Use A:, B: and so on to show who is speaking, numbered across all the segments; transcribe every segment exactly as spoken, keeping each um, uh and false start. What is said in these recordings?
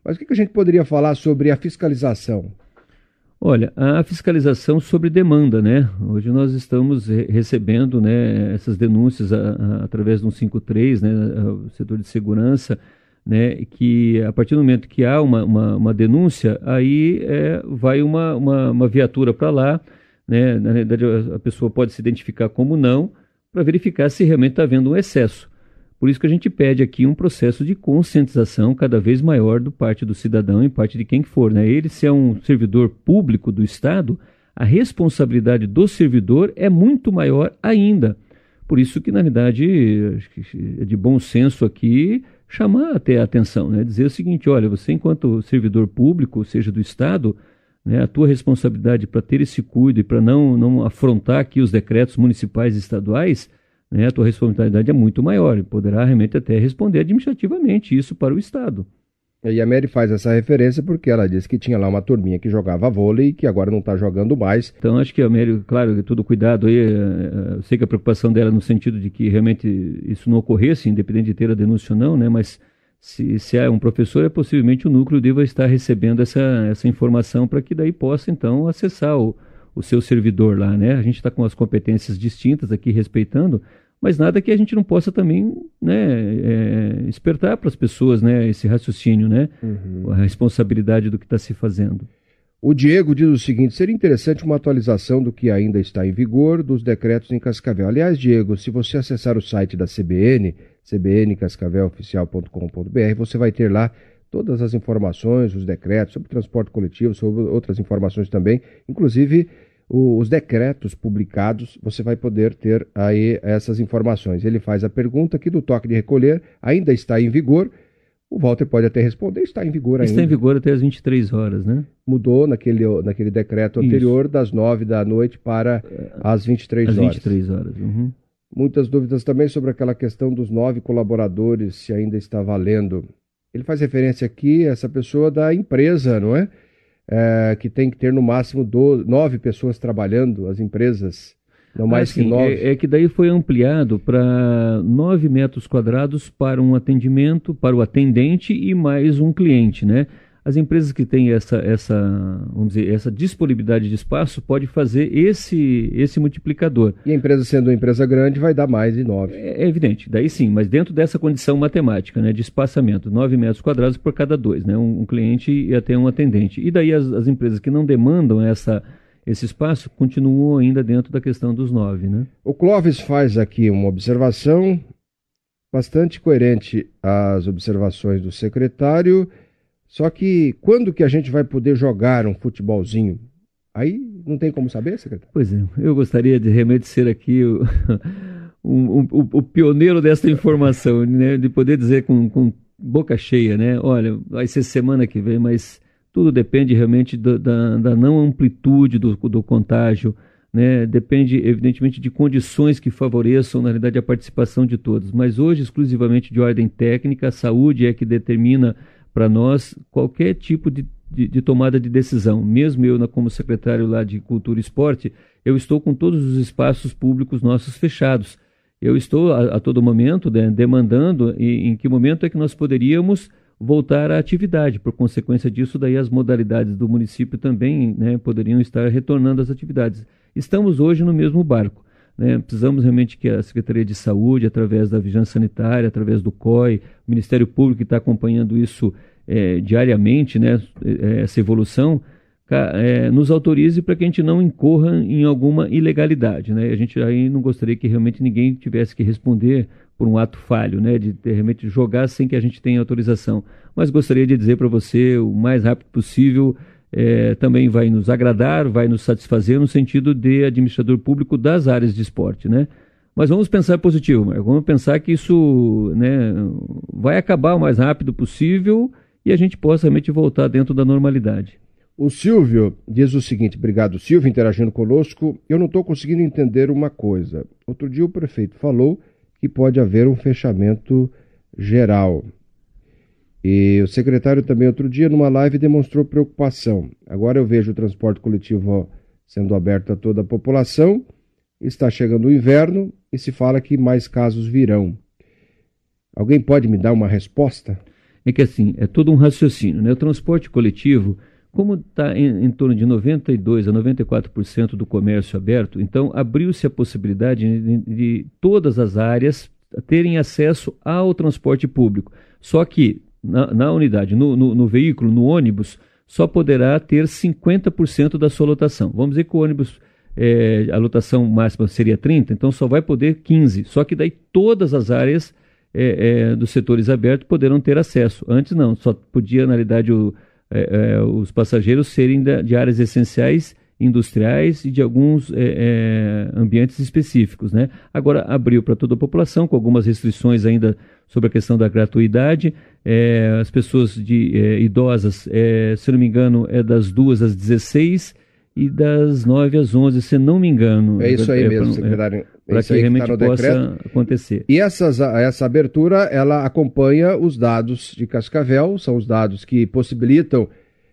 A: Mas o que a gente poderia falar sobre a fiscalização?
B: Olha, a fiscalização sobre demanda, né? Hoje nós estamos re recebendo, né, essas denúncias a, a, através do cento e cinquenta e três, né, o setor de segurança, né, que a partir do momento que há uma, uma, uma denúncia, aí é, vai uma, uma, uma viatura para lá, né? Na realidade a pessoa pode se identificar como não, para verificar se realmente está havendo um excesso. Por isso que a gente pede aqui um processo de conscientização cada vez maior do parte do cidadão e parte de quem for, né? Ele, se é um servidor público do Estado, a responsabilidade do servidor é muito maior ainda. Por isso que, na verdade, acho que é de bom senso aqui chamar até a atenção, né? Dizer o seguinte: olha, você enquanto servidor público, seja do Estado, né, a tua responsabilidade para ter esse cuidado e para não, não afrontar aqui os decretos municipais e estaduais, né, a tua responsabilidade é muito maior e poderá realmente até responder administrativamente isso para o Estado.
A: E a Mary faz essa referência porque ela disse que tinha lá uma turminha que jogava vôlei e que agora não está jogando mais.
B: Então acho que a Mary, claro, todo cuidado aí, eu sei que a preocupação dela é no sentido de que realmente isso não ocorresse, independente de ter a denúncia ou não, né, mas se, se é um professor, é possivelmente o núcleo deva estar recebendo essa, essa informação para que daí possa então acessar o, o seu servidor lá, né? A gente está com as competências distintas aqui respeitando, mas nada que a gente não possa também, né, é, despertar para as pessoas, né, esse raciocínio, né, uhum. A responsabilidade do que está se fazendo.
A: O Diego diz o seguinte: seria interessante uma atualização do que ainda está em vigor dos decretos em Cascavel. Aliás, Diego, se você acessar o site da C B N, c b n cascavel oficial ponto com ponto b r, você vai ter lá todas as informações, os decretos sobre transporte coletivo, sobre outras informações também, inclusive os decretos publicados, você vai poder ter aí essas informações. Ele faz a pergunta aqui do toque de recolher, ainda está em vigor? O Walter pode até responder, está em vigor ainda.
B: Está em vigor até as vinte e três horas, né?
A: Mudou naquele, naquele decreto anterior, isso, das nove da noite para as vinte e três horas.
B: Às vinte e três horas, uhum.
A: Muitas dúvidas também sobre aquela questão dos nove colaboradores, se ainda está valendo. Ele faz referência aqui a essa pessoa da empresa, não é? É, que tem que ter no máximo do, nove pessoas trabalhando, as empresas, não mais
B: ah, sim,
A: que nove.
B: É, é que daí foi ampliado para nove metros quadrados para um atendimento, para o atendente e mais um cliente, né? As empresas que têm essa, essa, vamos dizer, essa disponibilidade de espaço pode fazer esse, esse multiplicador.
A: E a empresa sendo uma empresa grande vai dar mais de nove.
B: É, é evidente, daí sim, mas dentro dessa condição matemática, né, de espaçamento, nove metros quadrados por cada dois, né, um, um cliente e até um atendente. E daí as, as empresas que não demandam essa, esse espaço continuam ainda dentro da questão dos nove, né?
A: O Clóvis faz aqui uma observação bastante coerente às observações do secretário. Só que quando que a gente vai poder jogar um futebolzinho? Aí não tem como saber, secretário?
B: Pois é, eu gostaria de realmente ser aqui o, o, o, o pioneiro dessa informação, né? De poder dizer com, com boca cheia, né? Olha, vai ser semana que vem, mas tudo depende realmente do, da, da não amplitude do, do contágio, né? Depende, evidentemente, de condições que favoreçam, na realidade, a participação de todos. Mas hoje, exclusivamente de ordem técnica, a saúde é que determina para nós qualquer tipo de, de, de tomada de decisão. Mesmo eu, como secretário lá de Cultura e Esporte, eu estou com todos os espaços públicos nossos fechados. Eu estou a, a todo momento, né, demandando em, em que momento é que nós poderíamos voltar à atividade. Por consequência disso, daí as modalidades do município também, né, poderiam estar retornando às atividades. Estamos hoje no mesmo barco. Né? Precisamos realmente que a Secretaria de Saúde, através da Vigilância Sanitária, através do C O I, o Ministério Público que está acompanhando isso é, diariamente, né? é, essa evolução, é, nos autorize para que a gente não incorra em alguma ilegalidade. Né? A gente aí não gostaria que realmente ninguém tivesse que responder por um ato falho, né? De, de realmente jogar sem que a gente tenha autorização. Mas gostaria de dizer para você, o mais rápido possível, É, também vai nos agradar, vai nos satisfazer no sentido de administrador público das áreas de esporte, né? Mas vamos pensar positivo, Marco. Vamos pensar que isso, né, vai acabar o mais rápido possível e a gente possa realmente voltar dentro da normalidade.
A: O Silvio diz o seguinte: obrigado, Silvio, interagindo conosco. Eu não estou conseguindo entender uma coisa. Outro dia o prefeito falou que pode haver um fechamento geral. E o secretário também, outro dia, numa live, demonstrou preocupação. Agora eu vejo o transporte coletivo sendo aberto a toda a população, está chegando o inverno e se fala que mais casos virão. Alguém pode me dar uma resposta?
B: é que assim, é todo um raciocínio, né? O transporte coletivo, como está em, em torno de noventa e dois por cento a noventa e quatro por cento do comércio aberto, então abriu-se a possibilidade de, de todas as áreas terem acesso ao transporte público. Só que na, na unidade, no, no, no veículo, no ônibus, só poderá ter cinquenta por cento da sua lotação. Vamos dizer que o ônibus, é, a lotação máxima seria trinta, então só vai poder quinze. Só que daí todas as áreas é, é, dos setores abertos poderão ter acesso. Antes não, só podia, na realidade, o, é, é, os passageiros serem da, de áreas essenciais, industriais e de alguns é, é, ambientes específicos, né? Agora abriu para toda a população, com algumas restrições ainda sobre a questão da gratuidade. É, as pessoas de, é, idosas, é, se não me engano, é das duas às dezesseis e das nove às onze, se não me engano.
A: É isso aí
B: é,
A: mesmo,
B: pra,
A: secretário.
B: É, para que realmente que tá possa decreto. acontecer.
A: E essas, essa abertura, ela acompanha os dados de Cascavel, são os dados que possibilitam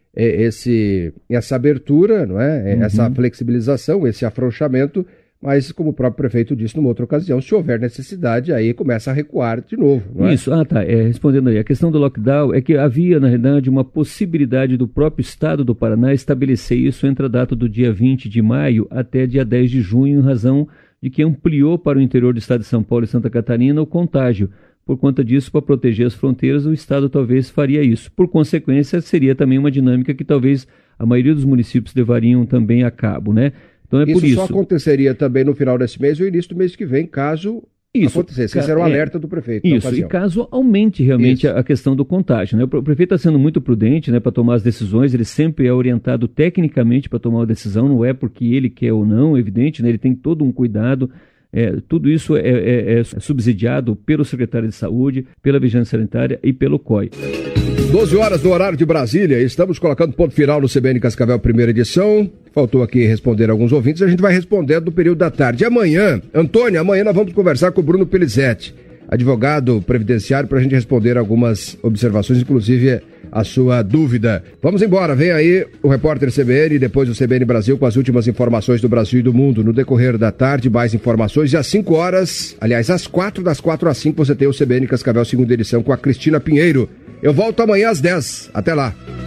A: Esse, essa abertura, não é? Uhum. Essa flexibilização, esse afrouxamento, mas como o próprio prefeito disse numa outra ocasião, se houver necessidade, aí começa a recuar de novo, não é?
B: Isso, ah tá, é, respondendo aí, a questão do lockdown é que havia, na realidade, uma possibilidade do próprio estado do Paraná estabelecer isso entre a data do dia vinte de maio até dia dez de junho, em razão de que ampliou para o interior do estado de São Paulo e Santa Catarina o contágio. Por conta disso, para proteger as fronteiras, o Estado talvez faria isso. Por consequência, seria também uma dinâmica que talvez a maioria dos municípios levariam também a cabo, né? Então é
A: isso
B: por isso.
A: Isso só aconteceria também no final desse mês ou início do mês que vem, caso isso acontecesse. Esse era o alerta é, do prefeito.
B: Isso, e caso aumente realmente a, a questão do contágio, né? O prefeito está sendo muito prudente, né, para tomar as decisões, ele sempre é orientado tecnicamente para tomar uma decisão, não é porque ele quer ou não, evidente, né? Ele tem todo um cuidado. É, tudo isso é, é, é subsidiado pelo secretário de Saúde, pela Vigilância Sanitária e pelo C O I.
A: doze horas do horário de Brasília, estamos colocando ponto final no C B N Cascavel, primeira edição. Faltou aqui responder alguns ouvintes, a gente vai respondendo no período da tarde. Amanhã, Antônio, amanhã nós vamos conversar com o Bruno Pelizete, advogado previdenciário, para a gente responder algumas observações, inclusive a sua dúvida. Vamos embora, vem aí o repórter C B N e depois o C B N Brasil com as últimas informações do Brasil e do mundo. No decorrer da tarde, mais informações e às cinco horas, aliás, às quatro, das quatro às cinco, você tem o C B N Cascavel, segunda edição com a Cristina Pinheiro. Eu volto amanhã às dez. Até lá.